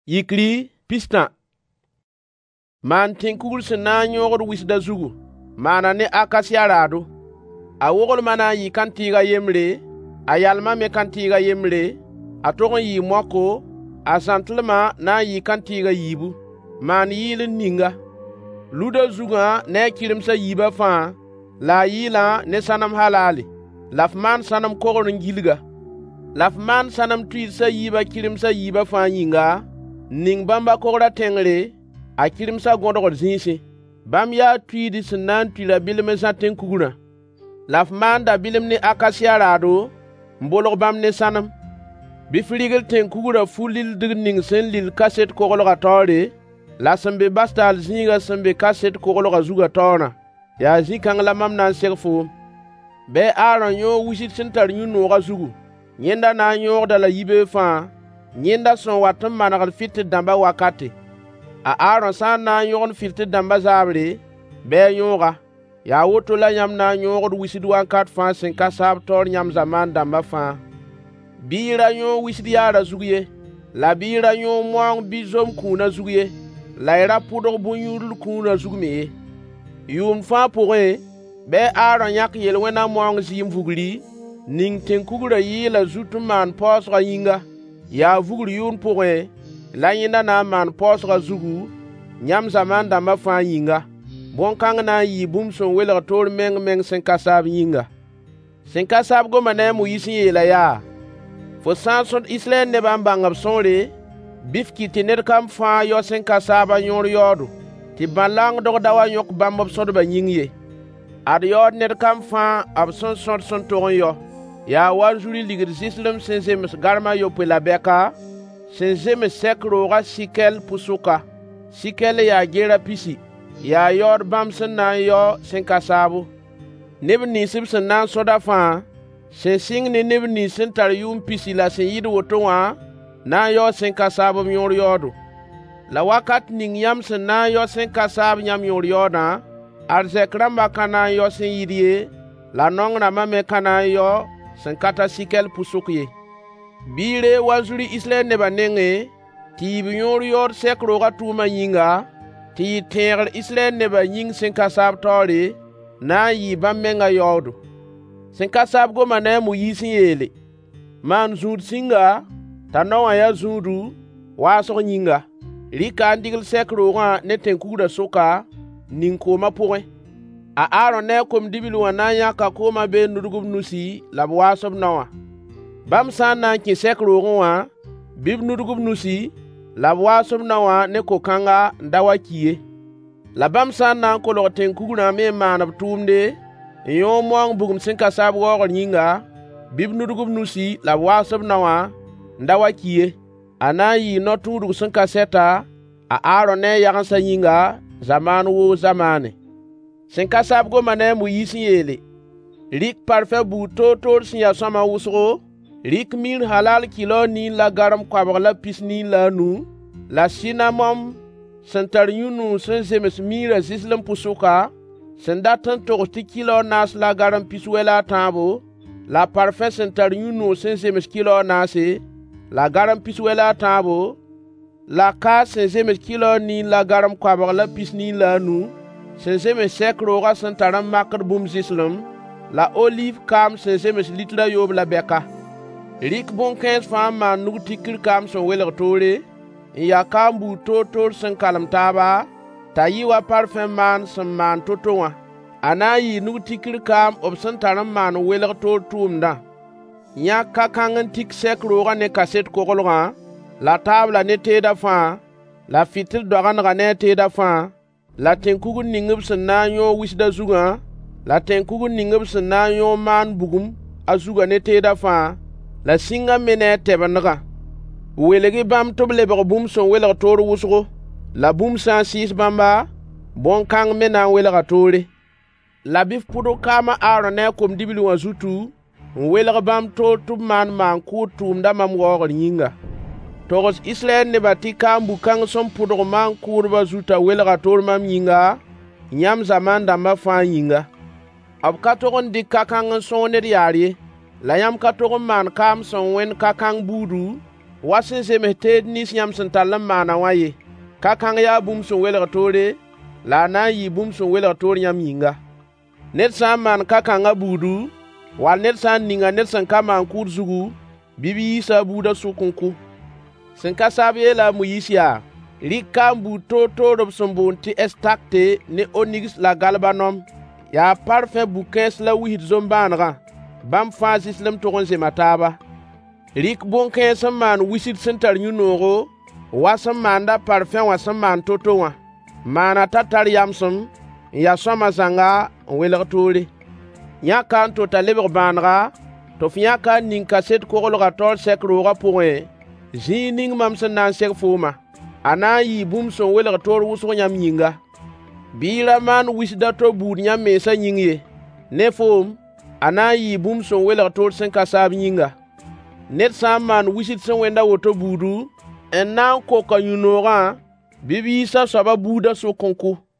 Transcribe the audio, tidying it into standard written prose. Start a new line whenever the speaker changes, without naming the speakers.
Yikri pista. Man tinkugul sena nyogor wisda zugu. Mana ne akasia rado. A wogol mana yi kantiga yemre. A yalma me kantiga yemre. A togon yi mwako. A santlema na yi kantiga yibu. Man yilin ninga. Luda zuga ne kirimsa yiba fa. La yila ne sanam halali. Lafman sanam kogorin gilga. Lafman sanam tuilsa yiba kirimsa yiba fa yinga. Ning bamba kogra tengre a kirimsa gondor zinsi bam ya tuidi sinan tuila bilme sa tenkuguna lafman da bilimni akasia rado mbolog bam ne sanam bifrigel tenkugura fulil digning sen lil kaset kogologa tore la sambe bastal zinga sambe kaset kogologa zuga tona ya zikang la mam nan serfo be aron yo wisit sentar nyuno ga zugu nyenda na nyor da la yibe fa nyenda son watum managal fitte damba wakati a aron san na nyon fitte damba zabre be nyonga ya woto la nyam na nyon wisid wankat fa sen kasab tor nyam zaman damba fa bira nyon wisid yara zuguye la bira nyon mwang bizom kuna zuguye la ira pudo bunyul kuna zugme yum fa pouré be aron yak yel wena mwang zim vugli ning tenkugura yila zutuman posra yinga ya vugr yun pouré la yina na man posra zugu nyam zaman damba fa yinga bon kang na yi bum son wela tor meng sen kasab yinga sen kasab go mané mu yisin yela ya fo sanson islen ne bambangab sonre bifki tener kam fa yo sen kasaba nyor yodu ti balang do dawa yok bambab sodo ba yingye ad yod ner kam fa ab son toron yo ya wanjuri ligir sislem sense mes garma yo pe la beka sense mes sekro ga sikel pusuka sikel ya gera pisi ya yor bamsen na yo sen kasabu nebni sibsen na soda fa sen sing ne nebni sen tar yum pisi la sen yido wotowa na yo sen kasabu nyor yodo la wakat ning yam sen na yo sen kasabu nyam yor yoda arzekramba kana yo sen yidie la nongra mame kana yo sen kata sikel pusukye bire wazuri isle neba nenge ti binyor yor sekro ga tuma yinga ti ter isle neba ying sen kasab tori na yi bamenga yodu sen kasab go mane mu yisin yele man zud singa tanawa ya zudu waso yinga rika ndigil sekro ga neten kuda soka nin koma poe a aron ne kom dibil wana ya ka koma be nurugub nusi labwa sob nawa bam san na ki sekro wa bib nurugub nusi labwa sob nawa ne ko kanga ndawa kiye la bam san na ko lo ten kuguna me manab tumde yo moang bugum sin ka sab go nyinga bib nurugub nusi labwa sob nawa ndawa kiye anayi notudu sin ka seta a aron ne yagan sa nyinga zaman wo zamane sen kasab go mané mu yisin yele rik parfait bu totor sin ya sama wusro rik min halal kilo ni la garam kwabra la pisni la nu la sinamom sentar yunu sen zemes mira sislam pusuka sen datan torti kilo nas la garam piswela tabo la parfait sentar yunu sen zemes kilo nase la garam piswela tabo la ka sen zemes kilo ni la garam kwabra la pisni la nu sense me sekro ga santaram makar bum zislam la olive kam sense me litra yob la beka rik bon 15 fam man nu tikir kam son weler tore ya kambu totor sen kalam taba tayiwa parfum man san man totowa anayi nu tikir kam ob santaram man weler tor tumda nya kakangan tik sekro ga ne kaset kogolga la table ne teda fa la fitil dogan ga ne teda fa la tenkugun ningib sen na nyo wisda zuga la tenkugun ningib sen na nyo man bugum azuga ne teda fa la singa mene tebanaga welegi bam toble be bum son welega tor wusgo la bum 106 bamba bon kang mena welega tore la bif pudo kama aro ne kom dibili wazutu welega bam to tub man ku tumda mam gogol yinga togos islen ne bati kambu kang som pudo man kurba zuta welga tor mam yinga nyam zaman damba fa yinga ab katogon dik kakang sonne yari la yam katogon man kam son wen kakang budu wa sẽn zems teed nins yãmb sẽn tall n maana wã ye. Ka-kãng yaa bũmb sẽn welg toore, la a na n yɩ bũmb sẽn welg toor yãmb yĩnga. Ned sã n maan ka-kãngã buudu, wall ned sã n ninga ned sẽn ka maan kʋʋd zugu, bɩ b yiisa a buudã sʋk n kʋ. Sẽn ka saab yeela a Moyiis yaa: rɩk ka n buud toor-toorb sẽn boond tɩ estakte ne onigs la galbanom, yaa parfẽ bu-kãens la wisd zom-bãanegã, bãmb fãa zislem tʋg n zema taaba. Rɩk bõn-kãens sẽn maan wisd sẽn tar yũ-noogo, wa sẽn maanda parfẽ wã sẽn maan to-to wã. Maana t'a tar yamsem n ya sõama zãnga n welg toore. Yãka n to t'a lebg bãanega, tɩ f yãka n ning kaset koglga taoor sɛk roogã pʋgẽ, zĩig ning mam sẽn na n sɛg fooma. A na n yɩ bũmb sẽn welg toor wʋsg yãmb yĩnga. Bɩ y ra maan wisda to buud yãmb mensã yĩng ye. Ne foom, a na n yɩ bũmb sẽn welg toor sẽn ka saab yĩnga. Ned sã n maan wisd sẽn wẽnda woto buudu, n na n koka yũ-noogã, bɩ b yiisa soaba buudã sʋk n kʋ.